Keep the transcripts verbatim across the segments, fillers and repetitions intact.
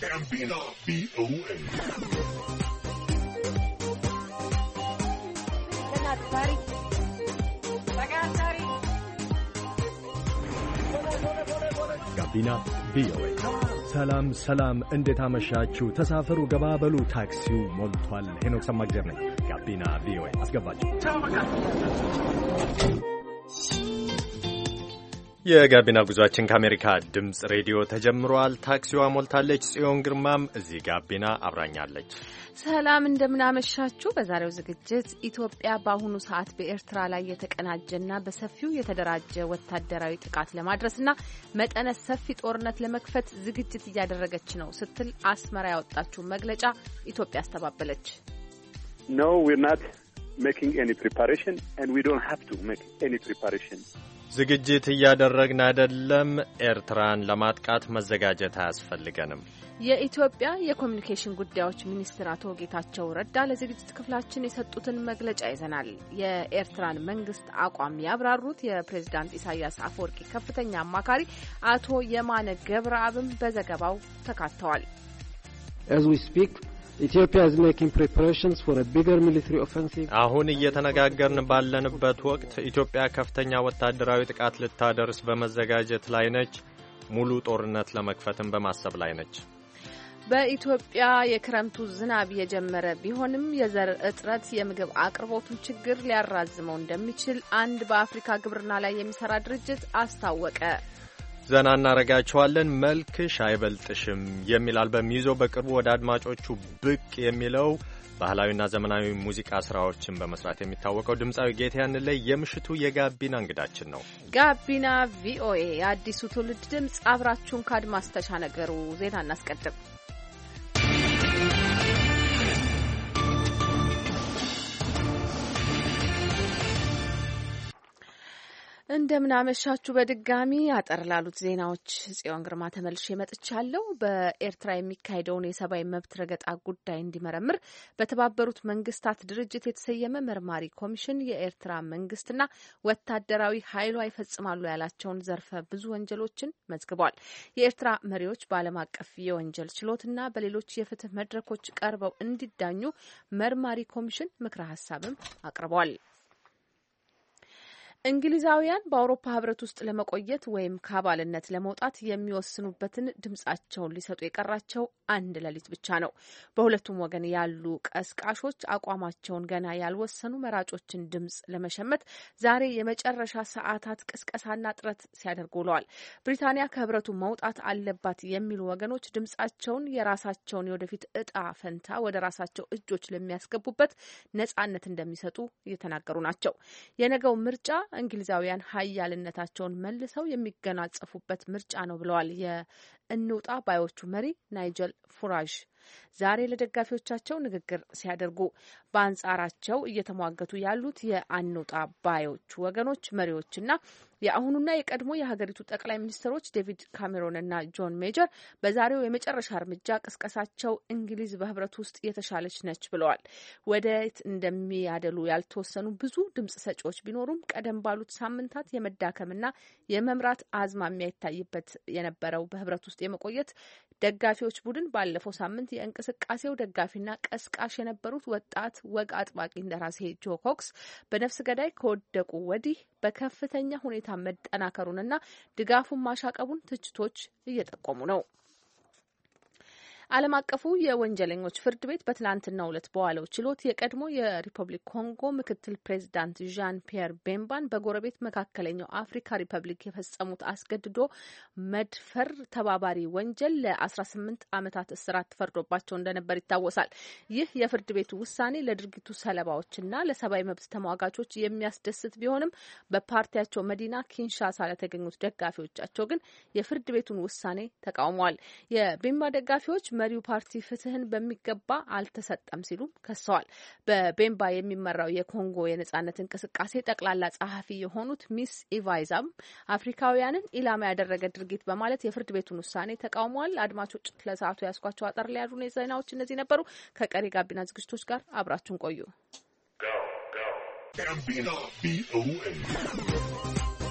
Gambino V O A. ጋቢና ቪኦኤ። ሰላም ሰላም፣ እንዴት አመሻችሁ? ተሳፈሩ፣ ገባበሉ፣ ታክሲው ሞልቷል። ሄኖክ ሰማግዜር ነኝ። ጋቢና ቪኦኤ አስገባችሁ። የጋቢና ጉዟችን ከአሜሪካ ድምፅ ሬዲዮ ተጀምሯል። ታክሲዋ ሞልታለች። ጽዮን ግርማም እዚህ ጋቢና አብራኛለች። ሰላም እንደምናመሻችሁ። በዛሬው ዝግጅት ኢትዮጵያ በአሁኑ ሰዓት በኤርትራ ላይ የተቀናጀና በሰፊው የተደራጀ ወታደራዊ ጥቃት ለማድረስና መጠነ ሰፊ ጦርነት ለመክፈት ዝግጅት እያደረገች ነው ስትል አስመራ ያወጣችው መግለጫ ኢትዮጵያ አስተባበለች። No, we're not making any preparation and we don't have to make any preparation. ዝግጅት እያደረግን አይደለም። ኤርትራን ለማጥቃት መዘጋጀት አያስፈልገንም። የኢትዮጵያ የኮሚኒኬሽን ጉዳዮች ሚኒስትር አቶ ጌታቸው ረዳ ለዝግጅት ክፍላችን የሰጡትን መግለጫ ይዘናል። የኤርትራን መንግስት አቋም ያብራሩት የፕሬዝዳንት ኢሳያስ አፈወርቂ ከፍተኛ አማካሪ አቶ የማነ ገብረአብም በዘገባው ተካተዋል። As we speak, Ethiopia is making preparations for a bigger military offensive. አሁን እየተነጋገርን ባለንበት ወቅት ኢትዮጵያ ከፍተኛ ወታደራዊ ጥቃት ልታደርስ በመዘጋጀት ላይ ነች። ሙሉ ጦርነት ለመክፈትም በማሰብ ላይ ነች። በኢትዮጵያ የክረምቱ ዝናብ የጀመረ ቢሆንም የዘር እጥረት የምግብ አቅርቦቱን ችግር ሊያራዝመው እንደሚችል አንድ በአፍሪካ ግብርና ላይ የሚሰራ ድርጅት አስታወቀ። ዘና እናረጋቸዋለን። መልክሽ አይበልጥሽም የሚል አልበም ይዞ በቅርቡ ወደ አድማጮቹ ብቅ የሚለው ባህላዊና ዘመናዊ ሙዚቃ ስራዎችን በመስራት የሚታወቀው ድምፃዊ ጌታያን ላይ የምሽቱ የጋቢና እንግዳችን ነው። ጋቢና ቪኦኤ የአዲሱ ትውልድ ድምፅ፣ አብራችሁን ከአድማስ ተሻገሩ። ዜና እናስቀድም። እንደምናመሻችሁ በድጋሚ አጠር ላሉት ዜናዎች ጽዮን ግርማ ተመልሼ መጥቻለሁ። በኤርትራ የሚካሄደውን የሰብአዊ መብት ረገጣ ጉዳይ እንዲመረምር በተባበሩት መንግስታት ድርጅት የተሰየመ መርማሪ ኮሚሽን የኤርትራ መንግስትና ወታደራዊ ኃይሏ ይፈጽማሉ ያላቸውን ዘርፈ ብዙ ወንጀሎችን መዝግቧል። የኤርትራ መሪዎች በዓለም አቀፍ የወንጀል ችሎትና በሌሎች የፍትህ መድረኮች ቀርበው እንዲዳኙ መርማሪ ኮሚሽን ምክረ ሀሳብም አቅርቧል። እንግሊዛውያን በአውሮፓ ህብረት ውስጥ ለመቆየት ወይም ከአባልነት ለመውጣት የሚወስኑበትን ድምጻቸውን ሊሰጡ የቀራቸው አንድ ሌሊት ብቻ ነው። በሁለቱም ወገን ያሉ ቀስቃሾች አቋማቸውን ገና ያልወሰኑ መራጮችን ድምጽ ለመሸመት ዛሬ የመጨረሻ ሰዓታት ቅስቀሳና ጥረት ሲያደርጉ ውለዋል። ብሪታንያ ከህብረቱ መውጣት አለባት የሚሉ ወገኖች ድምጻቸውን የራሳቸውን የወደፊት እጣ ፈንታ ወደ ራሳቸው እጆች ለሚያስገቡበት ነጻነት እንደሚሰጡ እየተናገሩ ናቸው። የነገው ምርጫ እንግሊዛውያን ሀያልነታቸውን መልሰው የሚገናጸፉበት ምርጫ ነው ብለዋል የእንውጣ ባዮቹ መሪ ናይጀል ፉራዥ ዛሬ ለደጋፊዎቻቸው ንግግር ሲያደርጉ። በአንጻራቸው እየተሟገቱ ያሉት የአንውጣ ባዮቹ ወገኖች መሪዎችና የአሁኑና የቀድሞ የሀገሪቱ ጠቅላይ ሚኒስትሮች ዴቪድ ካሜሮንና ጆን ሜጀር በዛሬው የመጨረሻ እርምጃ ቅስቀሳቸው እንግሊዝ በህብረቱ ውስጥ የተሻለች ነች ብለዋል። ወደየት እንደሚያደሉ ያልተወሰኑ ብዙ ድምጽ ሰጪዎች ቢኖሩም ቀደም ባሉት ሳምንታት የመዳከምና የመምራት አዝማሚያ ይታይበት የነበረው በህብረት ውስጥ የመቆየት ደጋፊዎች ቡድን ባለፈው ሳምንት የእንቅስቃሴው ደጋፊና ቀስቃሽ የነበሩት ወጣት ወግ አጥባቂ እንደራሴ ጆ ኮክስ በነፍስ ገዳይ ከወደቁ ወዲህ በከፍተኛ ሁኔታ መጠናከሩንና ድጋፉን ማሻቀቡን ትችቶች እየጠቆሙ ነው። ዓለም አቀፉ የወንጀለኞች ፍርድ ቤት በትላንትናው ዕለት በዋለው ችሎት የቀድሞ የሪፐብሊክ ኮንጎ ምክትል ፕሬዚዳንት ዣን ፒየር ቤምባን በጎረቤት መካከለኛው አፍሪካ ሪፐብሊክ የፈጸሙት አስገድዶ መድፈር ተባባሪ ወንጀል ለአስራ ስምንት ዓመታት እስራት ተፈርዶባቸው እንደነበር ይታወሳል። ይህ የፍርድ ቤቱ ውሳኔ ለድርጊቱ ሰለባዎችና ለሰብአዊ መብት ተሟጋቾች የሚያስደስት ቢሆንም በፓርቲያቸው መዲና ኪንሻሳ ለተገኙት ደጋፊዎቻቸው ግን የፍርድ ቤቱን ውሳኔ ተቃውመዋል። የቤምባ ደጋፊዎች መሪው ፓርቲ ፍትህን በሚገባ አልተሰጠም ሲሉ ከሰዋል። በቤምባ የሚመራው የኮንጎ የነጻነት እንቅስቃሴ ጠቅላላ ጸሐፊ የሆኑት ሚስ ኢቫይዛም አፍሪካውያንን ኢላማ ያደረገ ድርጊት በማለት የፍርድ ቤቱን ውሳኔ ተቃውመዋል። አድማጮች ለሰዓቱ ያስኳቸው አጠር ያሉ ዜናዎች እነዚህ ነበሩ። ከቀሪ ጋቢና ዝግጅቶች ጋር አብራችሁን ቆዩ።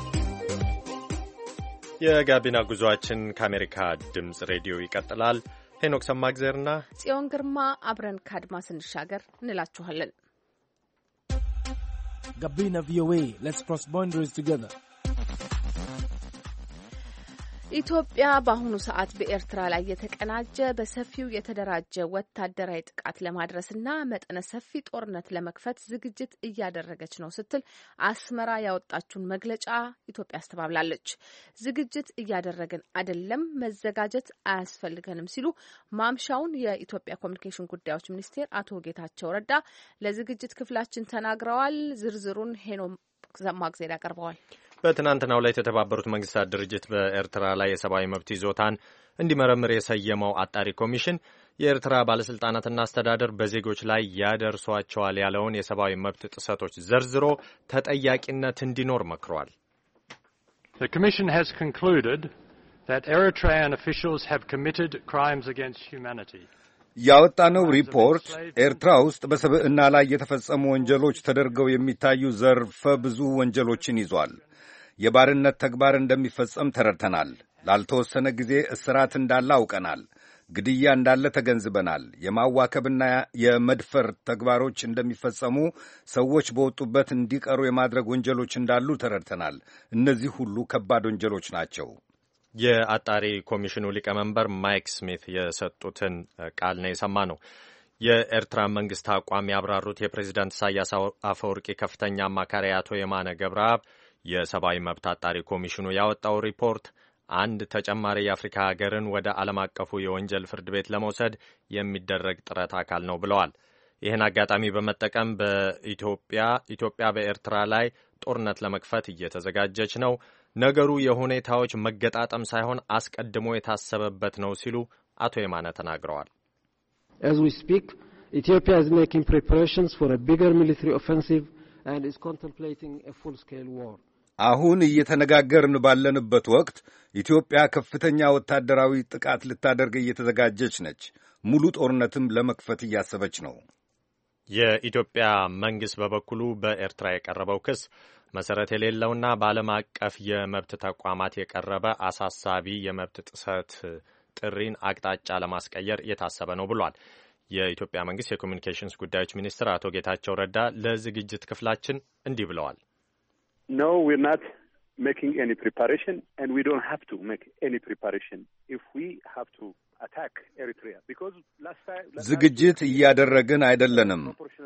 የጋቢና ጉዟችን ከአሜሪካ ድምጽ ሬዲዮ ይቀጥላል። ሄኖክ ሰማግዘርና ጽዮን ግርማ አብረን ካድማስ እንሻገር እንላችኋለን። Gabina V O A, let's cross boundaries together. ኢትዮጵያ በአሁኑ ሰዓት በኤርትራ ላይ የተቀናጀ በሰፊው የተደራጀ ወታደራዊ ጥቃት ለማድረስና መጠነ ሰፊ ጦርነት ለመክፈት ዝግጅት እያደረገች ነው ስትል አስመራ ያወጣችውን መግለጫ ኢትዮጵያ አስተባብላለች። ዝግጅት እያደረግን አይደለም፣ መዘጋጀት አያስፈልገንም ሲሉ ማምሻውን የኢትዮጵያ ኮሚኒኬሽን ጉዳዮች ሚኒስቴር አቶ ጌታቸው ረዳ ለዝግጅት ክፍላችን ተናግረዋል። ዝርዝሩን ሄኖክ ሰማግዜር ያቀርበዋል። በትናንትናው ላይ የተባበሩት መንግስታት ድርጅት በኤርትራ ላይ የሰብአዊ መብት ይዞታን እንዲመረምር የሰየመው አጣሪ ኮሚሽን የኤርትራ ባለስልጣናትና አስተዳደር በዜጎች ላይ ያደርሷቸዋል ያለውን የሰብአዊ መብት ጥሰቶች ዘርዝሮ ተጠያቂነት እንዲኖር መክሯል። The commission has concluded that Eritrean officials have committed crimes against humanity. ያወጣነው ሪፖርት ኤርትራ ውስጥ በሰብዕና ላይ የተፈጸሙ ወንጀሎች ተደርገው የሚታዩ ዘርፈ ብዙ ወንጀሎችን ይዟል። የባርነት ተግባር እንደሚፈጸም ተረድተናል። ላልተወሰነ ጊዜ እስራት እንዳለ አውቀናል። ግድያ እንዳለ ተገንዝበናል። የማዋከብና የመድፈር ተግባሮች እንደሚፈጸሙ፣ ሰዎች በወጡበት እንዲቀሩ የማድረግ ወንጀሎች እንዳሉ ተረድተናል። እነዚህ ሁሉ ከባድ ወንጀሎች ናቸው። የአጣሪ ኮሚሽኑ ሊቀመንበር ማይክ ስሚት የሰጡትን ቃል ነው የሰማ ነው። የኤርትራ መንግስት አቋም ያብራሩት የፕሬዚዳንት ኢሳያስ አፈወርቂ ከፍተኛ አማካሪ አቶ የማነ ገብረአብ የሰብአዊ መብት አጣሪ ኮሚሽኑ ያወጣው ሪፖርት አንድ ተጨማሪ የአፍሪካ ሀገርን ወደ ዓለም አቀፉ የወንጀል ፍርድ ቤት ለመውሰድ የሚደረግ ጥረት አካል ነው ብለዋል። ይህን አጋጣሚ በመጠቀም በኢትዮጵያ ኢትዮጵያ በኤርትራ ላይ ጦርነት ለመክፈት እየተዘጋጀች ነው፣ ነገሩ የሁኔታዎች መገጣጠም ሳይሆን አስቀድሞ የታሰበበት ነው ሲሉ አቶ የማነ ተናግረዋል። As we speak, Ethiopia is making preparations for a bigger military offensive and is contemplating a full-scale war. አሁን እየተነጋገርን ባለንበት ወቅት ኢትዮጵያ ከፍተኛ ወታደራዊ ጥቃት ልታደርግ እየተዘጋጀች ነች። ሙሉ ጦርነትም ለመክፈት እያሰበች ነው። የኢትዮጵያ መንግስት በበኩሉ በኤርትራ የቀረበው ክስ መሰረት የሌለውና በዓለም አቀፍ የመብት ተቋማት የቀረበ አሳሳቢ የመብት ጥሰት ጥሪን አቅጣጫ ለማስቀየር የታሰበ ነው ብሏል። የኢትዮጵያ መንግስት የኮሚኒኬሽንስ ጉዳዮች ሚኒስትር አቶ ጌታቸው ረዳ ለዝግጅት ክፍላችን እንዲህ ብለዋል። No, we're not making any preparation, and we don't have to make any preparation if we have to attack Eritrea because last time ዝግጅት እያደረግን አይደለንም።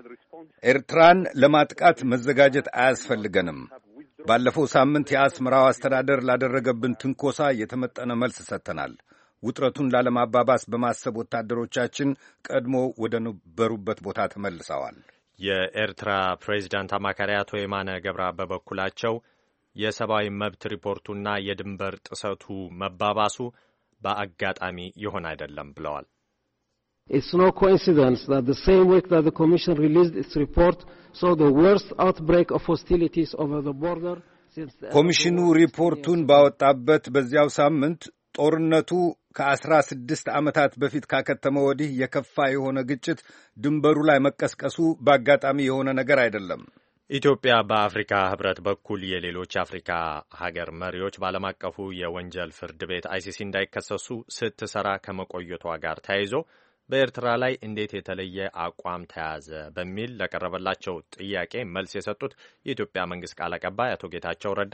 ኤርትራን ለማጥቃት መዘጋጀት አያስፈልገንም። ባለፈው ሳምንት የአስመራው አስተዳደር ላደረገብን ትንኮሳ የተመጠነ መልስ ሰጥተናል። ውጥረቱን ላለማባባስ በማሰብ ወታደሮቻችን ቀድሞ ወደ ነበሩበት ቦታ ተመልሰዋል። የኤርትራ ፕሬዚዳንት አማካሪ አቶ የማነ ገብረአብ በበኩላቸው የሰብአዊ መብት ሪፖርቱና የድንበር ጥሰቱ መባባሱ በአጋጣሚ ይሆን አይደለም ብለዋል። It's no coincidence that the same week that the Commission released its report saw the worst outbreak of hostilities over the border since the ኮሚሽኑ ሪፖርቱን ባወጣበት በዚያው ሳምንት ጦርነቱ ከአስራ ስድስት ዓመታት በፊት ካከተመ ወዲህ የከፋ የሆነ ግጭት ድንበሩ ላይ መቀስቀሱ በአጋጣሚ የሆነ ነገር አይደለም። ኢትዮጵያ በአፍሪካ ህብረት በኩል የሌሎች አፍሪካ ሀገር መሪዎች በዓለም አቀፉ የወንጀል ፍርድ ቤት አይሲሲ እንዳይከሰሱ ስትሰራ ከመቆየቷ ጋር ተያይዞ በኤርትራ ላይ እንዴት የተለየ አቋም ተያዘ በሚል ለቀረበላቸው ጥያቄ መልስ የሰጡት የኢትዮጵያ መንግስት ቃል አቀባይ አቶ ጌታቸው ረዳ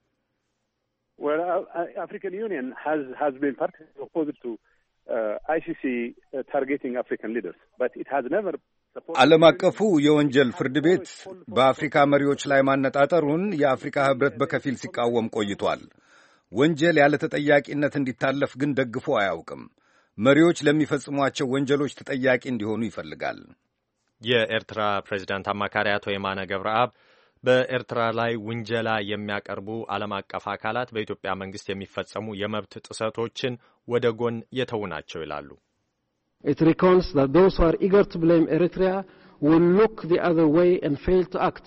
Well, uh, African Union has has been partly opposed to uh, I C C uh, targeting African leaders, but it has never supported. ዓለም አቀፉ የወንጀል ፍርድ ቤት በአፍሪካ መሪዎች ላይ ማነጣጠሩን የአፍሪካ ህብረት በከፊል ሲቃወም ቆይቷል። ወንጀል ያለ ተጠያቂነት እንዲታለፍ ግን ደግፎ አያውቅም። መሪዎች ለሚፈጽሟቸው ወንጀሎች ተጠያቂ እንዲሆኑ ይፈልጋል። የኤርትራ ፕሬዚዳንት አማካሪ አቶ የማነ ገብረአብ በኤርትራ ላይ ውንጀላ የሚያቀርቡ ዓለም አቀፍ አካላት በኢትዮጵያ መንግስት የሚፈጸሙ የመብት ጥሰቶችን ወደ ጎን የተዉ ናቸው ይላሉ። It recalls that those who are eager to blame Eritrea will look the other way and fail to act.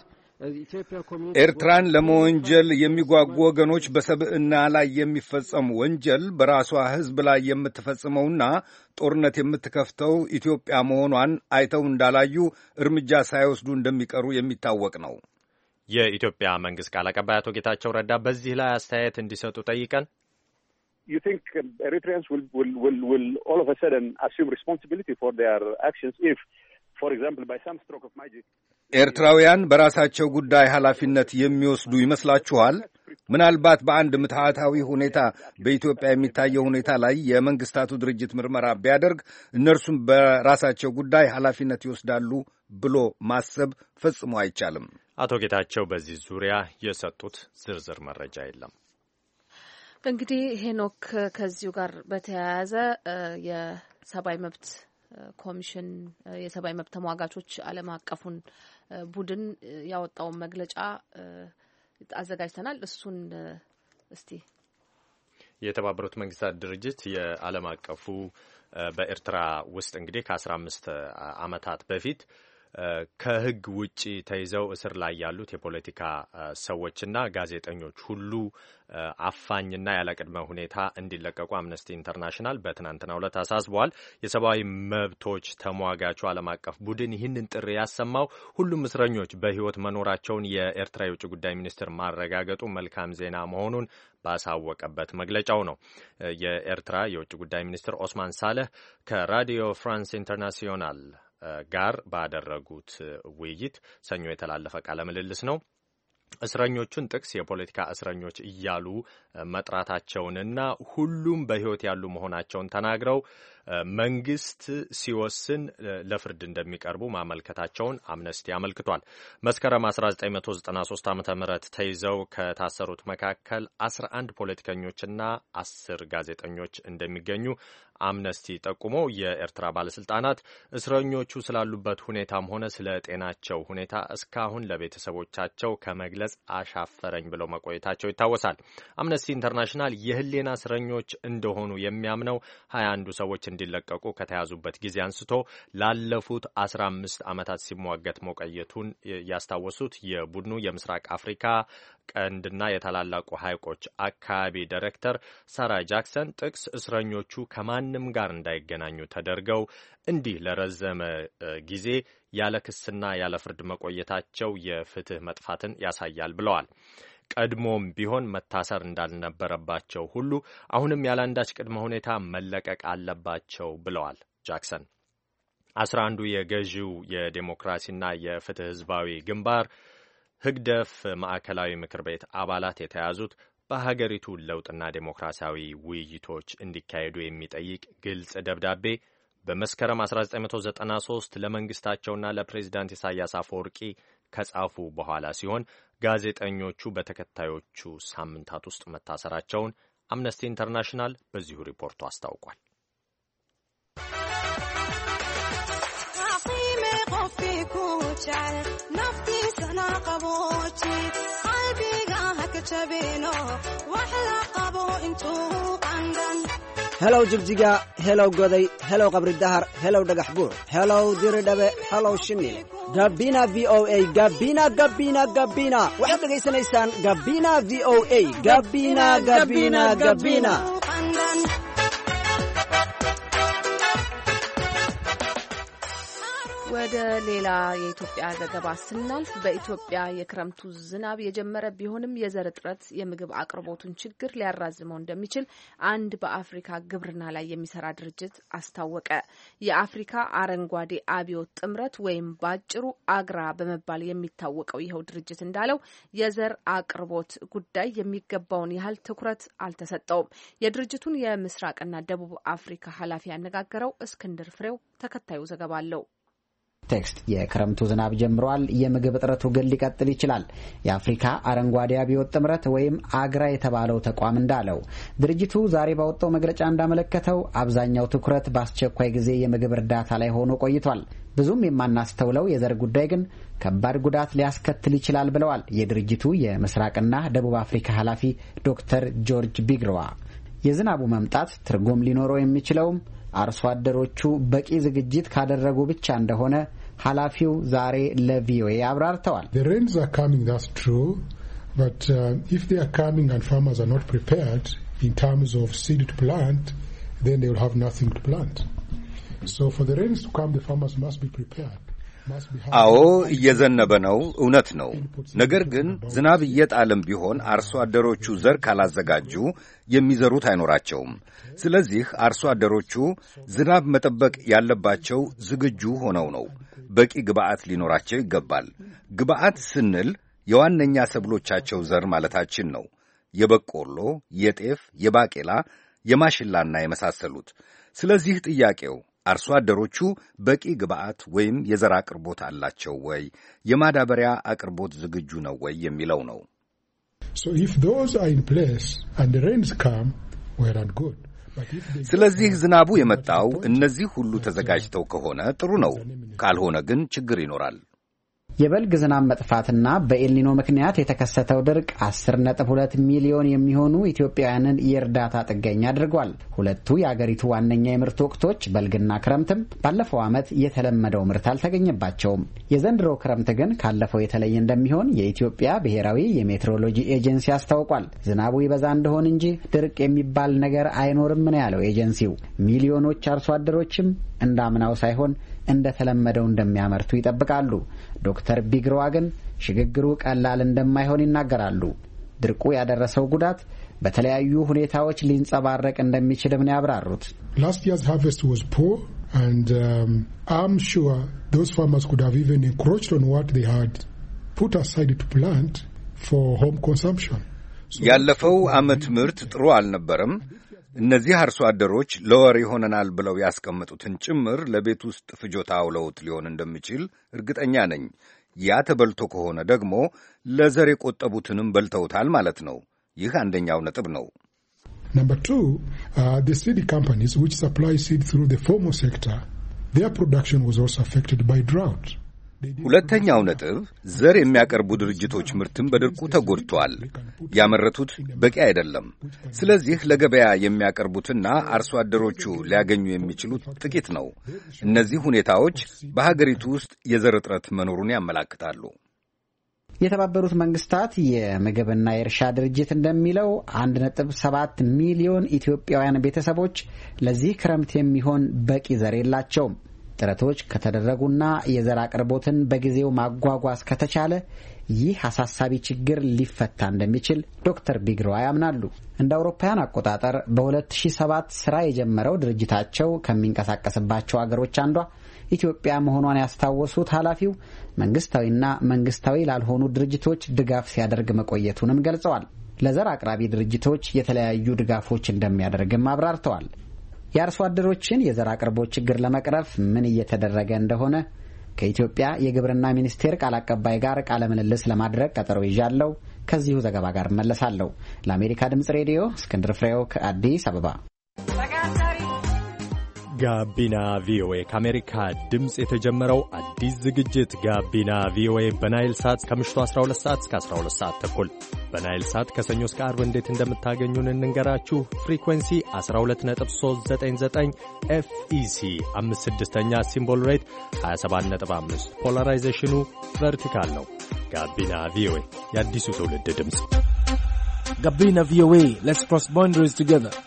ኤርትራን ለመወንጀል የሚጓጉ ወገኖች በሰብዕና ላይ የሚፈጸም ወንጀል በራሷ ህዝብ ላይ የምትፈጽመውና ጦርነት የምትከፍተው ኢትዮጵያ መሆኗን አይተው እንዳላዩ እርምጃ ሳይወስዱ እንደሚቀሩ የሚታወቅ ነው። የኢትዮጵያ መንግስት ቃል አቀባይ አቶ ጌታቸው ረዳ በዚህ ላይ አስተያየት እንዲሰጡ ጠይቀን you think Eritreans will, will, will, will all of a sudden assume responsibility for their actions if, for example, by some stroke of magic? ኤርትራውያን በራሳቸው ጉዳይ ኃላፊነት የሚወስዱ ይመስላችኋል? ምናልባት በአንድ ምትሃታዊ ሁኔታ በኢትዮጵያ የሚታየው ሁኔታ ላይ የመንግስታቱ ድርጅት ምርመራ ቢያደርግ እነርሱም በራሳቸው ጉዳይ ኃላፊነት ይወስዳሉ ብሎ ማሰብ ፈጽሞ አይቻልም። አቶ ጌታቸው በዚህ ዙሪያ የሰጡት ዝርዝር መረጃ የለም። እንግዲህ ሄኖክ ከዚሁ ጋር በተያያዘ የሰብአዊ መብት ኮሚሽን የሰብአዊ መብት ተሟጋቾች ዓለም አቀፉን ቡድን ያወጣውን መግለጫ አዘጋጅተናል። እሱን እስቲ የተባበሩት መንግስታት ድርጅት የዓለም አቀፉ በኤርትራ ውስጥ እንግዲህ ከአስራ አምስት ዓመታት በፊት ከህግ ውጪ ተይዘው እስር ላይ ያሉት የፖለቲካ ሰዎችና ጋዜጠኞች ሁሉ አፋኝና ያለቅድመ ሁኔታ እንዲለቀቁ አምነስቲ ኢንተርናሽናል በትናንትናው ዕለት አሳስቧል። የሰብአዊ መብቶች ተሟጋቹ ዓለም አቀፍ ቡድን ይህንን ጥሪ ያሰማው ሁሉም እስረኞች በህይወት መኖራቸውን የኤርትራ የውጭ ጉዳይ ሚኒስትር ማረጋገጡ መልካም ዜና መሆኑን ባሳወቀበት መግለጫው ነው። የኤርትራ የውጭ ጉዳይ ሚኒስትር ኦስማን ሳለህ ከራዲዮ ፍራንስ ኢንተርናሲዮናል ጋር ባደረጉት ውይይት ሰኞ የተላለፈ ቃለ ምልልስ ነው። እስረኞቹን ጥቅስ የፖለቲካ እስረኞች እያሉ መጥራታቸውንና ሁሉም በህይወት ያሉ መሆናቸውን ተናግረው መንግስት ሲወስን ለፍርድ እንደሚቀርቡ ማመልከታቸውን አምነስቲ አመልክቷል። መስከረም አስራ ዘጠኝ መቶ ዘጠና ሶስት ዓመተ ምህረት ተይዘው ከታሰሩት መካከል አስራ አንድ ፖለቲከኞችና አስር ጋዜጠኞች እንደሚገኙ አምነስቲ ጠቁሞ የኤርትራ ባለስልጣናት እስረኞቹ ስላሉበት ሁኔታም ሆነ ስለ ጤናቸው ሁኔታ እስካሁን ለቤተሰቦቻቸው ከመግለጽ አሻፈረኝ ብለው መቆየታቸው ይታወሳል። አምነስቲ ኢንተርናሽናል የህሊና እስረኞች እንደሆኑ የሚያምነው ሀያ አንዱ ሰዎች እንዲለቀቁ ከተያዙበት ጊዜ አንስቶ ላለፉት አስራ አምስት ዓመታት ሲሟገት መቆየቱን ያስታወሱት የቡድኑ የምስራቅ አፍሪካ ቀንድና የታላላቁ ሐይቆች አካባቢ ዳይሬክተር ሳራ ጃክሰን ጥቅስ እስረኞቹ ከማንም ጋር እንዳይገናኙ ተደርገው እንዲህ ለረዘመ ጊዜ ያለ ክስና ያለ ፍርድ መቆየታቸው የፍትህ መጥፋትን ያሳያል ብለዋል። ቀድሞም ቢሆን መታሰር እንዳልነበረባቸው ሁሉ አሁንም ያለ አንዳች ቅድመ ሁኔታ መለቀቅ አለባቸው ብለዋል ጃክሰን። አስራ አንዱ የገዢው የዴሞክራሲና የፍትህ ህዝባዊ ግንባር ህግደፍ ማዕከላዊ ምክር ቤት አባላት የተያዙት በሀገሪቱ ለውጥና ዴሞክራሲያዊ ውይይቶች እንዲካሄዱ የሚጠይቅ ግልጽ ደብዳቤ በመስከረም አስራ ዘጠኝ መቶ ዘጠና ሶስት ለመንግስታቸውና ለፕሬዝዳንት ኢሳያስ አፈወርቂ ከጻፉ በኋላ ሲሆን ጋዜጠኞቹ በተከታዮቹ ሳምንታት ውስጥ መታሰራቸውን አምነስቲ ኢንተርናሽናል በዚሁ ሪፖርቱ አስታውቋል። Hello Jigjiga, hello Goday, hello Qabri Dahar, hello Dhagax Buur, hello Diridhabe, hello Shimil. Gabina V O A, Gabina Gabina Gabina. Waxaad dhageysanaysaan Gabina V O A, Gabina Gabina Gabina. ወደ ሌላ የኢትዮጵያ ዘገባ ስናልፍ በኢትዮጵያ የክረምቱ ዝናብ የጀመረ ቢሆንም የዘር እጥረት የምግብ አቅርቦቱን ችግር ሊያራዝመው እንደሚችል አንድ በአፍሪካ ግብርና ላይ የሚሰራ ድርጅት አስታወቀ። የአፍሪካ አረንጓዴ አብዮት ጥምረት ወይም ባጭሩ አግራ በመባል የሚታወቀው ይኸው ድርጅት እንዳለው የዘር አቅርቦት ጉዳይ የሚገባውን ያህል ትኩረት አልተሰጠውም። የድርጅቱን የምስራቅና ደቡብ አፍሪካ ኃላፊ ያነጋገረው እስክንድር ፍሬው ተከታዩ ዘገባ አለው። ቴክስት የክረምቱ ዝናብ ጀምሯል። የምግብ እጥረቱ ግን ሊቀጥል ይችላል። የአፍሪካ አረንጓዴ አብዮት ጥምረት ወይም አግራ የተባለው ተቋም እንዳለው ድርጅቱ ዛሬ ባወጣው መግለጫ እንዳመለከተው አብዛኛው ትኩረት በአስቸኳይ ጊዜ የምግብ እርዳታ ላይ ሆኖ ቆይቷል። ብዙም የማናስተውለው የዘር ጉዳይ ግን ከባድ ጉዳት ሊያስከትል ይችላል ብለዋል የድርጅቱ የምስራቅና ደቡብ አፍሪካ ኃላፊ ዶክተር ጆርጅ ቢግሮዋ። የዝናቡ መምጣት ትርጉም ሊኖረው የሚችለውም አርሶ አደሮቹ በቂ ዝግጅት ካደረጉ ብቻ እንደሆነ ኃላፊው ዛሬ ለቪኦኤ አብራርተዋል። The rains are coming, that's true, but uh, if they are coming and farmers are not prepared in terms of seed to plant, then they will have nothing to plant. So for the rains to come, the farmers must be prepared. አዎ እየዘነበ ነው፣ እውነት ነው። ነገር ግን ዝናብ እየጣለም ቢሆን አርሶ አደሮቹ ዘር ካላዘጋጁ የሚዘሩት አይኖራቸውም። ስለዚህ አርሶ አደሮቹ ዝናብ መጠበቅ ያለባቸው ዝግጁ ሆነው ነው። በቂ ግብዓት ሊኖራቸው ይገባል። ግብዓት ስንል የዋነኛ ሰብሎቻቸው ዘር ማለታችን ነው። የበቆሎ፣ የጤፍ፣ የባቄላ፣ የማሽላና የመሳሰሉት። ስለዚህ ጥያቄው አርሶ አደሮቹ በቂ ግብዓት ወይም የዘር አቅርቦት አላቸው ወይ፣ የማዳበሪያ አቅርቦት ዝግጁ ነው ወይ የሚለው ነው። ስለዚህ ዝናቡ የመጣው እነዚህ ሁሉ ተዘጋጅተው ከሆነ ጥሩ ነው። ካልሆነ ግን ችግር ይኖራል። የበልግ ዝናብ መጥፋትና በኤልኒኖ ምክንያት የተከሰተው ድርቅ አስር ነጥብ ሁለት ሚሊዮን የሚሆኑ ኢትዮጵያውያንን የእርዳታ ጥገኛ አድርጓል። ሁለቱ የአገሪቱ ዋነኛ የምርት ወቅቶች በልግና ክረምትም ባለፈው ዓመት የተለመደው ምርት አልተገኘባቸውም። የዘንድሮ ክረምት ግን ካለፈው የተለየ እንደሚሆን የኢትዮጵያ ብሔራዊ የሜትሮሎጂ ኤጀንሲ አስታውቋል። ዝናቡ ይበዛ እንደሆን እንጂ ድርቅ የሚባል ነገር አይኖርም ነው ያለው ኤጀንሲው። ሚሊዮኖች አርሶ አደሮችም እንዳምናው ሳይሆን እንደተለመደው እንደሚያመርቱ ይጠብቃሉ። ዶክተር ቢግሮዋ ግን ሽግግሩ ቀላል እንደማይሆን ይናገራሉ። ድርቁ ያደረሰው ጉዳት በተለያዩ ሁኔታዎች ሊንጸባረቅ እንደሚችልም ነው ያብራሩት። Last year's harvest was poor and um, I'm sure those farmers could have even encroached on what they had put aside to plant for home consumption. ያለፈው ዓመት ምርት ጥሩ አልነበረም። እነዚህ አርሶ አደሮች ለወር ይሆነናል ብለው ያስቀመጡትን ጭምር ለቤት ውስጥ ፍጆታ አውለውት ሊሆን እንደሚችል እርግጠኛ ነኝ። ያ ተበልቶ ከሆነ ደግሞ ለዘር የቆጠቡትንም በልተውታል ማለት ነው። ይህ አንደኛው ነጥብ ነው። Number two, uh, the seed companies which supply seed through the formal sector, their production was also affected by drought. ሁለተኛው ነጥብ ዘር የሚያቀርቡ ድርጅቶች ምርትም በድርቁ ተጎድቷል። ያመረቱት በቂ አይደለም። ስለዚህ ለገበያ የሚያቀርቡትና አርሶ አደሮቹ ሊያገኙ የሚችሉት ጥቂት ነው። እነዚህ ሁኔታዎች በሀገሪቱ ውስጥ የዘር እጥረት መኖሩን ያመለክታሉ። የተባበሩት መንግስታት የምግብና የእርሻ ድርጅት እንደሚለው አንድ ነጥብ ሰባት ሚሊዮን ኢትዮጵያውያን ቤተሰቦች ለዚህ ክረምት የሚሆን በቂ ዘር የላቸውም። ጥረቶች ከተደረጉና የዘር አቅርቦትን በጊዜው ማጓጓዝ ከተቻለ ይህ አሳሳቢ ችግር ሊፈታ እንደሚችል ዶክተር ቢግሮዋ ያምናሉ። እንደ አውሮፓውያን አቆጣጠር በሁለት ሺህ ሰባት ስራ የጀመረው ድርጅታቸው ከሚንቀሳቀስባቸው አገሮች አንዷ ኢትዮጵያ መሆኗን ያስታወሱት ኃላፊው መንግስታዊና መንግስታዊ ላልሆኑ ድርጅቶች ድጋፍ ሲያደርግ መቆየቱንም ገልጸዋል። ለዘር አቅራቢ ድርጅቶች የተለያዩ ድጋፎች እንደሚያደርግም አብራርተዋል። የአርሶ አደሮችን የዘር አቅርቦት ችግር ለመቅረፍ ምን እየተደረገ እንደሆነ ከኢትዮጵያ የግብርና ሚኒስቴር ቃል አቀባይ ጋር ቃለ ምልልስ ለማድረግ ቀጠሮ ይዣለሁ። ከዚሁ ዘገባ ጋር እመለሳለሁ። ለአሜሪካ ድምጽ ሬዲዮ እስክንድር ፍሬው ከአዲስ አበባ። ጋቢና ቪኦኤ ከአሜሪካ ድምፅ የተጀመረው አዲስ ዝግጅት ጋቢና ቪኦኤ በናይል ሳት ከምሽቱ አስራ ሁለት ሰዓት እስከ አስራ ሁለት ሰዓት ተኩል በናይል ሳት ከሰኞ እስከ ዓርብ እንዴት እንደምታገኙን እንንገራችሁ። ፍሪኩዌንሲ አስራ ሁለት ነጥብ ሶስት ዘጠኝ ዘጠኝ ኤፍኢሲ አምስት ስድስተኛ ሲምቦል ሬት ሀያ ሰባት ነጥብ አምስት ፖላራይዜሽኑ ቨርቲካል ነው። ጋቢና ቪኦኤ የአዲሱ ትውልድ ድምፅ። ጋቢና ቪኦኤ ሌትስ ክሮስ ባውንደሪስ ቱጌዘር።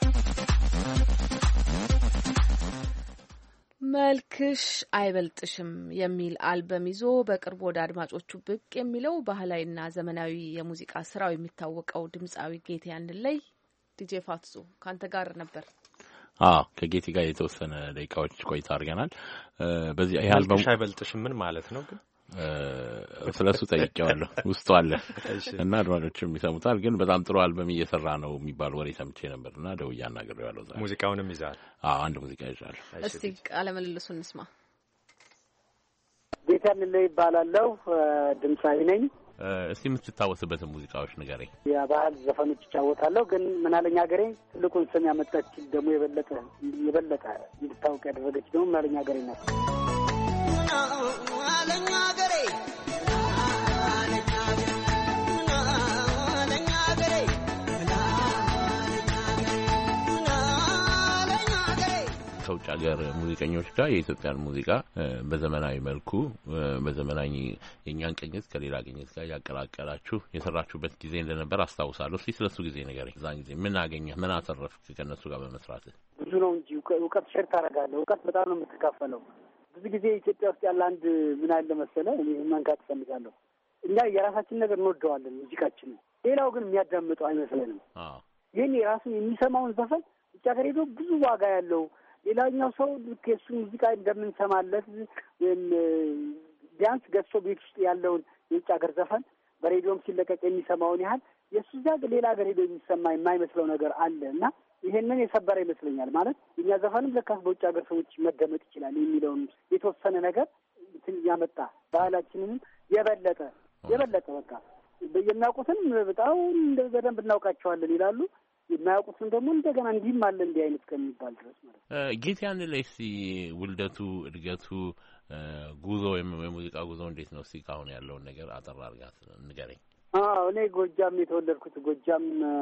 መልክሽ አይበልጥሽም የሚል አልበም ይዞ በቅርቡ ወደ አድማጮቹ ብቅ የሚለው ባህላዊና ዘመናዊ የሙዚቃ ስራው የሚታወቀው ድምጻዊ ጌቴ አንለይ ዲጄ ፋትሱ ካንተ ጋር ነበር። አዎ ከጌቴ ጋር የተወሰነ ደቂቃዎች ቆይታ አድርገናል። በዚህ ይሄ አልበም መልክሽ አይበልጥሽም ምን ማለት ነው ግን ስለሱ ጠይቄዋለሁ። ውስጡ አለ እና አድማጮችም ይሰሙታል። ግን በጣም ጥሩ አልበም እየሰራ ነው የሚባል ወሬ ሰምቼ ነበርና ደውዬ አናግሬዋለሁ። ዛሬ ሙዚቃውንም ይዛል? አዎ አንድ ሙዚቃ ይዛል። እስቲ ቃለ ምልልሱን እንስማ። ጌቴ አንለይ ይባላለሁ፣ ድምጻዊ ነኝ። እስቲ የምትታወስበትን ሙዚቃዎች ንገረኝ። የባህል ዘፈኖች እጫወታለሁ። ግን ምን አለኝ ሀገሬ ትልቁን ስም ያመጣች ደግሞ የበለጠ የበለጠ እንድታወቅ ያደረገች ደግሞ ምን አለኝ ሀገሬ ናት። አለኛ ሀገሬ ከውጭ ሀገር ሙዚቀኞች ጋር የኢትዮጵያን ሙዚቃ በዘመናዊ መልኩ በዘመናዊ የኛን ቅኝት ከሌላ ቅኝት ጋር ያቀላቀላችሁ የሰራችሁበት ጊዜ እንደነበር አስታውሳለሁ። እስቲ ስለሱ ጊዜ ንገረኝ። እዛን ጊዜ ምን አገኘህ? ምን አተረፍክ ከነሱ ጋር በመስራት? ብዙ ነው እንጂ እውቀት ሼር ታደርጋለህ። እውቀት በጣም ነው የምትካፈለው። ብዙ ጊዜ ኢትዮጵያ ውስጥ ያለ አንድ ምን አለ መሰለህ እኔ ማንካት ፈልጋለሁ እኛ የራሳችን ነገር እንወደዋለን ሙዚቃችንን ሌላው ግን የሚያዳምጠው አይመስለንም ይሄን የራሱን የሚሰማውን ዘፈን ብቻ ከሬዲዮ ብዙ ዋጋ ያለው ሌላኛው ሰው ከሱ ሙዚቃ እንደምንሰማለት ወይም ቢያንስ ገሶ ቤት ውስጥ ያለውን የውጭ ሀገር ዘፈን በሬዲዮም ሲለቀቅ የሚሰማውን ያህል የሱ ዛግ ሌላ ሀገር ሄዶ የሚሰማ የማይመስለው ነገር አለ እና ይሄንን የሰበረ ይመስለኛል ማለት የኛ ዘፈንም ለካስ በውጭ ሀገር ሰዎች መደመጥ ይችላል የሚለውን የተወሰነ ነገር እንትን ያመጣ ባህላችንን የበለጠ የበለጠ በቃ የሚያውቁትን በጣም በደንብ እናውቃቸዋለን ይላሉ የማያውቁትን ደግሞ እንደገና እንዲህም አለ እንዲህ አይነት ከሚባል ድረስ ማለት ነው። ጌታን ለይሲ ውልደቱ እድገቱ ጉዞ የሙዚቃ ጉዞ እንዴት ነው? እስኪ ካሁን ያለውን ነገር አጠር አድርጋት ንገረኝ። አዎ እኔ ጎጃም የተወለድኩት ጎጃም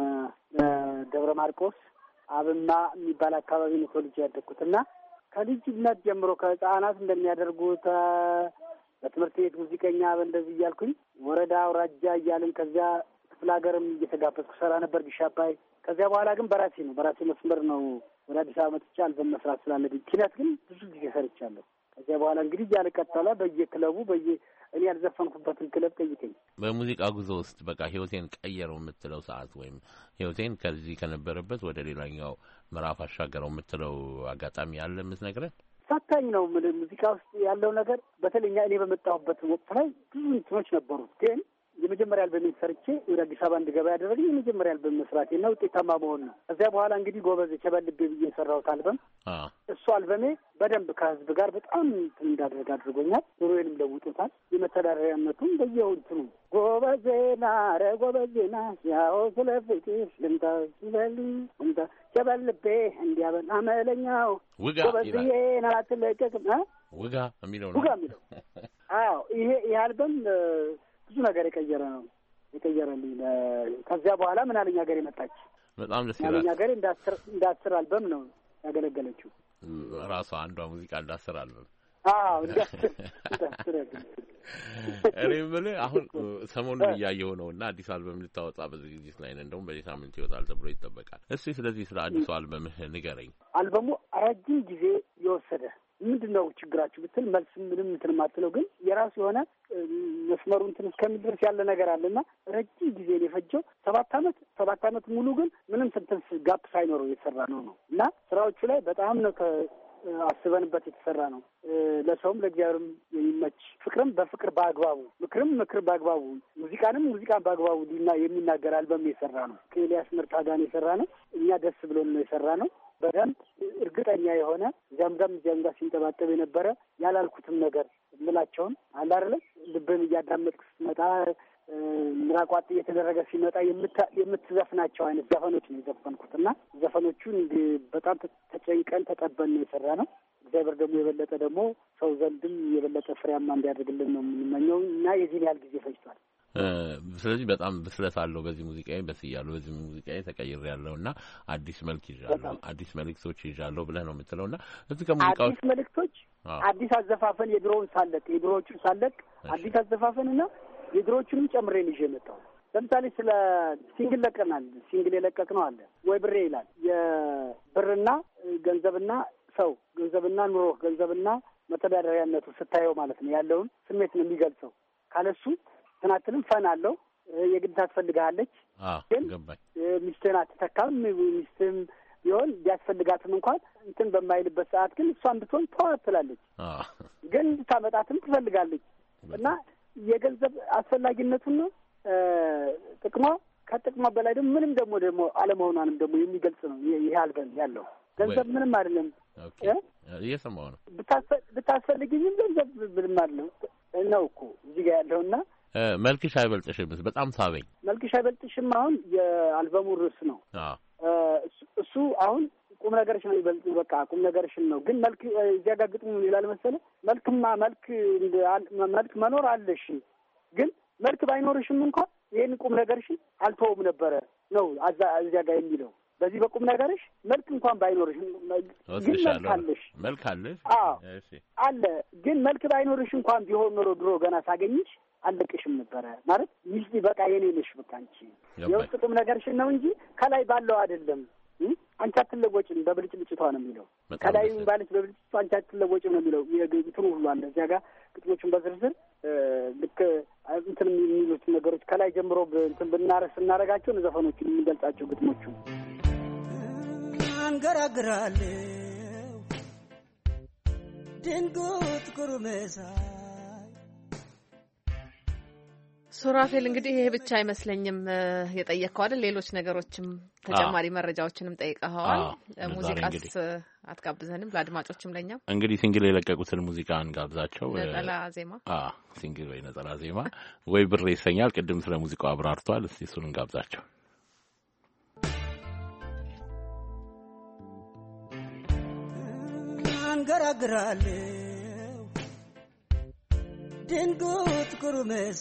ደብረ ማርቆስ አብማ የሚባል አካባቢ ነው ተወልጄ ያደግኩትና ከልጅነት ጀምሮ ከህፃናት እንደሚያደርጉት በትምህርት ቤት ሙዚቀኛ በእንደዚህ እያልኩኝ ወረዳ አውራጃ እያልን ከዚያ ክፍለ ሀገርም እየተጋበዝኩ ሰራ ነበር ቢሻባይ። ከዚያ በኋላ ግን በራሴ ነው በራሴ መስመር ነው ወደ አዲስ አበባ መጥቼ አልበም መስራት ስላለብኝ ኪነት ግን ብዙ ጊዜ ሰርቻለሁ። ከዚያ በኋላ እንግዲህ እያልቀጠለ በየክለቡ በየ እኔ ያልዘፈንኩበትን ክለብ ጠይቀኝ። በሙዚቃ ጉዞ ውስጥ በቃ ህይወቴን ቀየረው የምትለው ሰዓት ወይም ህይወቴን ከዚህ ከነበረበት ወደ ሌላኛው ምዕራፍ አሻገረው የምትለው አጋጣሚ አለ የምትነግረን? ፈታኝ ነው ሙዚቃ ውስጥ ያለው ነገር። በተለይ እኔ በመጣሁበት ወቅት ላይ ብዙ እንትኖች ነበሩት ግን የመጀመሪያ አልበም ሰርቼ ወደ አዲስ አበባ እንድገባ ያደረገኝ የመጀመሪያ አልበም መስራቴና ውጤታማ መሆን ነው። ከዚያ በኋላ እንግዲህ ጎበዝ ቸበልቤ ብዬ የሰራሁት አልበም እሱ አልበሜ በደንብ ከህዝብ ጋር በጣም እንዳደረግ አድርጎኛል። ኑሮዬንም ለውጦታል። የመተዳደሪያነቱም በየው እንትኑ ጎበዜና ኧረ ጎበዜና ያው ስለ ፍቅር ልምጣ ሲበል ልምጣ ቸበልቤ እንዲያበል አመለኛው ጎበዝዬ ናትለቀቅም ውጋ የሚለው ነው ውጋ የሚለው አዎ ይሄ ይህ አልበም ብዙ ነገር የቀየረ ነው የቀየረልኝ። ከዚያ በኋላ ምን አለኝ ሀገር የመጣች በጣም ደስ ይላል። አለኝ ሀገር እንዳስር እንዳስር አልበም ነው ያገለገለችው ራሷ አንዷ ሙዚቃ እንዳስር አልበም አዎ እንዳስር እንዳስር እኔ የምልህ አሁን ሰሞኑን እያየሁ ነውና አዲስ አልበም ልታወጣ በዝግጅት ላይ ነህ። እንደውም በዚህ ሳምንት ይወጣል ተብሎ ይጠበቃል። እስኪ ስለዚህ ስለ አዲሱ አልበምህ ንገረኝ። አልበሙ ረጅም ጊዜ የወሰደ ምንድን ነው ችግራችሁ ብትል መልስ ምንም እንትን የማትለው ግን የራሱ የሆነ መስመሩ እንትን እስከሚል ድረስ ያለ ነገር አለና ረጅም ጊዜ ነው የፈጀው። ሰባት አመት ሰባት አመት ሙሉ ግን ምንም ስንትንስ ጋፕ ሳይኖረው የተሰራ ነው ነው እና ስራዎቹ ላይ በጣም ነው አስበንበት የተሰራ ነው። ለሰውም ለእግዚአብሔርም የሚመች ፍቅርም በፍቅር በአግባቡ ምክርም ምክር በአግባቡ ሙዚቃንም ሙዚቃን በአግባቡ ዲና የሚናገር አልበም የሰራ ነው። ከኤልያስ ምርታ ጋር የሰራ ነው። እኛ ደስ ብሎን ነው የሰራ ነው። በደንብ እርግጠኛ የሆነ ዛምዛም ዛምዛ ሲንጠባጠብ የነበረ ያላልኩትም ነገር ምላቸውን አለ አይደል ልብን እያዳመጥክ ስትመጣ ምራቋጥ እየተደረገ ሲመጣ የምትዘፍናቸው አይነት ዘፈኖች ነው የዘፈንኩትና ዘፈኖቹን በጣም ተጨንቀን ተጠበን ነው የሰራ ነው። እግዚአብሔር ደግሞ የበለጠ ደግሞ ሰው ዘንድም የበለጠ ፍሬያማ እንዲያደርግልን ነው የምንመኘው እና የዚህን ያህል ጊዜ ፈጅቷል። ስለዚህ በጣም ብስለት አለው በዚህ ሙዚቃዬ በስያለሁ በዚህ ሙዚቃዬ ተቀይሬያለሁና አዲስ መልክ ይዣለሁ አዲስ መልእክቶች ይዣለሁ ብለህ ነው የምትለውና እዚህ ከሙዚቃው አዲስ መልእክቶች አዲስ አዘፋፈን የድሮውን ሳለቅ የድሮዎቹን ሳለቅ አዲስ አዘፋፈንና የድሮዎቹንም ጨምሬ ነው ይዤ የመጣው። ለምሳሌ ስለ ሲንግል ለቀናል። ሲንግል የለቀቅነው አለ ወይ ብሬ ይላል። የብርና ገንዘብና ሰው ገንዘብና ኑሮ ገንዘብና መተዳደሪያነቱ ስታየው ማለት ነው ያለውን ስሜት ነው የሚገልጸው። ካለሱ ትናንትንም ፈን አለው የግድ ታስፈልጋለች ግን ሚስትህን አትተካም። ሚስትህም ቢሆን ቢያስፈልጋትም እንኳን እንትን በማይልበት ሰዓት ግን እሷን ብትሆን ተዋት ትላለች ግን ታመጣትም ትፈልጋለች እና የገንዘብ አስፈላጊነቱን ነው ጥቅሟ ከጥቅሟ በላይ ደግሞ ምንም ደግሞ ደግሞ አለመሆኗንም ደግሞ የሚገልጽ ነው ይሄ አልበም ያለው። ገንዘብ ምንም አይደለም እየሰማሁ ነው ብታስፈልግኝም ገንዘብ ምንም አይደለም ነው እኮ እዚህ ጋር ያለውና መልክሽ አይበልጥሽም በጣም ሳበኝ። መልክሽ አይበልጥሽም አሁን የአልበሙ ርዕስ ነው። እሱ አሁን ቁም ነገርሽ ነው ይበልጥ በቃ ቁም ነገርሽን ነው ግን መልክ እዚያ ጋር ግጥሙ ይላል መሰለህ መልክማ መልክ መልክ መኖር አለሽ ግን መልክ ባይኖርሽም እንኳን ይሄን ቁም ነገርሽን አልተውም ነበረ ነው እዚያ ጋር የሚለው። በዚህ በቁም ነገርሽ መልክ እንኳን ባይኖርሽ ግን መልክ አለሽ መልክ አለሽ አዎ አለ ግን መልክ ባይኖርሽ እንኳን ቢሆን ኖሮ ድሮ ገና ሳገኝሽ አልለቅሽም ነበረ ማለት ሚስት በቃ የኔ ነሽ በቃ አንቺ የውስጥ ቁም ነገርሽን ነው እንጂ ከላይ ባለው አይደለም አንቺ አትለወጭም በብልጭልጭቷ ነው የሚለው። ከላይ ባለች በብልጭልጭቷ አንቺ አትለወጭም ነው የሚለው። የግጥሙ ሁሉ አለ እዚያ ጋር ግጥሞቹን በዝርዝር ልክ እንትን የሚሉት ነገሮች ከላይ ጀምሮ እንትን ብናረስ እናረጋቸው ዘፈኖችን የሚገልጻቸው ግጥሞቹ አንገራግራለሁ ድንጉት ኩርመሳ ሱራፌል እንግዲህ ይሄ ብቻ አይመስለኝም የጠየቀው አይደል? ሌሎች ነገሮችም ተጨማሪ መረጃዎችንም ጠይቀዋል። ሙዚቃስ አትጋብዘንም? ለአድማጮችም ለኛም እንግዲህ ሲንግል የለቀቁትን ሙዚቃ እንጋብዛቸው። ነጠላ ዜማ አዎ ሲንግል ወይ ነጠላ ዜማ ወይ ብሬ ይሰኛል። ቅድም ስለ ሙዚቃው አብራርቷል። እስቲ እሱን እንጋብዛቸው። አንገራግራለሁ ድንጉት ኩርመሳ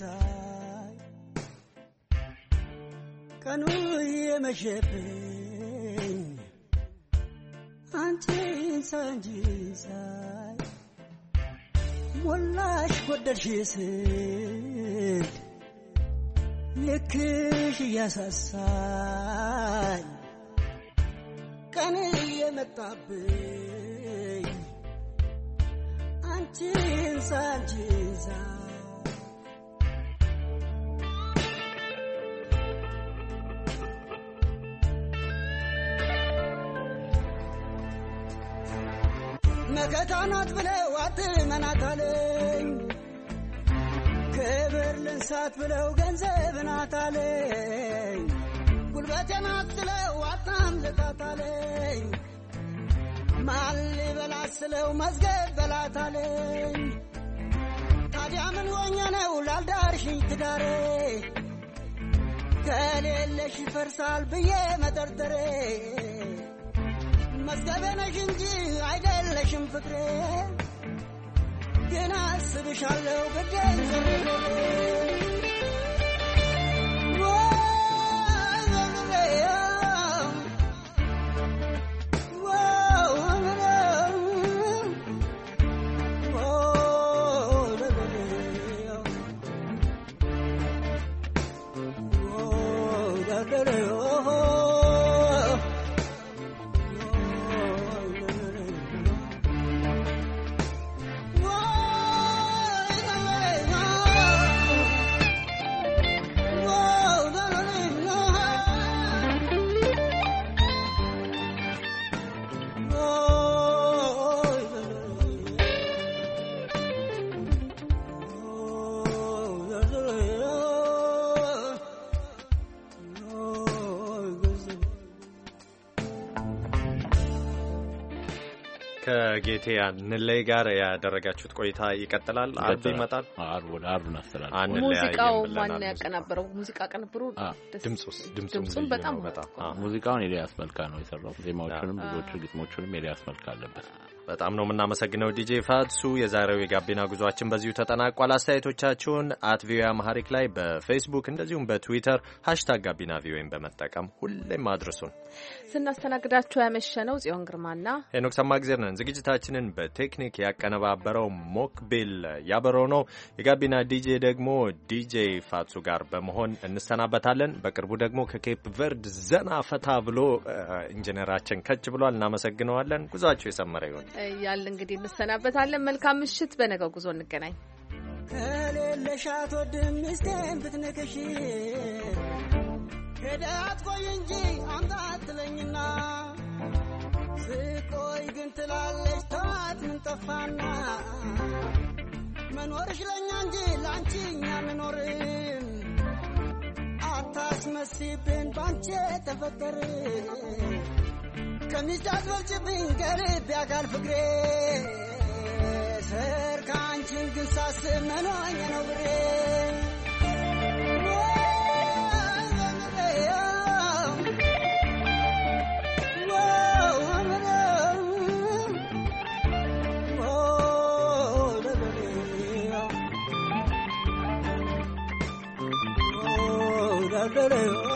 ቀኑ የመሸብኝ አንቺን ሳንጂሳይ ሞላሽ ጎደልሽ ስድ ልክሽ እያሳሳኝ ቀን የመጣብኝ አንቺን ሳንጂሳይ መከታናት ብለው አትመናታለኝ ክብር ልንሳት ብለው ገንዘብ ናታለኝ ጉልበቴናት ብለው አታምልጣታለኝ ማል በላት ስለው መዝገብ በላታለኝ ታዲያ ምን ሆኜ ነው ላልዳርሽኝ ትዳሬ ከሌለሽ ይፈርሳል ብዬ መጠርጠሬ መዝገበነሽ እንጂ አይደለሽም ፍቅሬ ግን አስብሻለሁ ግዴን ዘሬ ከጌቴ ንለይ ጋር ያደረጋችሁት ቆይታ ይቀጥላል። አርብ ይመጣል። አርብ ወደ አርብ እናስተላል። ሙዚቃው ማን ያቀናበረው? ሙዚቃ ቀንብሩ ድምጹስ ድምጹን በጣም በጣም ሙዚቃውን ኤልያስ መልካ ነው የሰራው። ዜማዎቹንም ብዙዎቹ ግጥሞቹንም ኤልያስ መልካ አለበት። በጣም ነው የምናመሰግነው ዲጄ ፋትሱ። የዛሬው የጋቢና ጉዟችን በዚሁ ተጠናቋል። አስተያየቶቻችሁን አት ቪኦኤ አማሪክ ላይ በፌስቡክ እንደዚሁም በትዊተር ሃሽታግ ጋቢና ቪኦኤን በመጠቀም ሁሌም አድርሱን። ስናስተናግዳችሁ ያመሸነው ጽዮን ግርማና ሄኖክ ሰማግዜር ነን። ዝግጅታችንን በቴክኒክ ያቀነባበረው ሞክቢል ያበረው ነው። የጋቢና ዲጄ ደግሞ ዲጄ ፋትሱ ጋር በመሆን እንሰናበታለን። በቅርቡ ደግሞ ከኬፕ ቨርድ ዘና ፈታ ብሎ ኢንጂነራችን ከች ብሏል። እናመሰግነዋለን። ጉዟችሁ የሰመረ ይሁን ያል እንግዲህ እንሰናበታለን። መልካም ምሽት። በነገው ጉዞ እንገናኝ። ከሌለሻት ወድም ሚስቴን ብትነከሽ ሄዳት ቆይ እንጂ አምጣት ትለኝና ስቆይ ግን ትላለች ተዋት ምን ጠፋና መኖርሽ ለኛ እንጂ ላንቺ እኛ አንኖርም አታስመስይብን ባንቺ ተፈቀር ከሚስታት በልጭብኝ ከልብ ያካል ፍቅሬ ስር ከአንቺን ግን ሳስብ መኖኝ ነው ብሬ da da da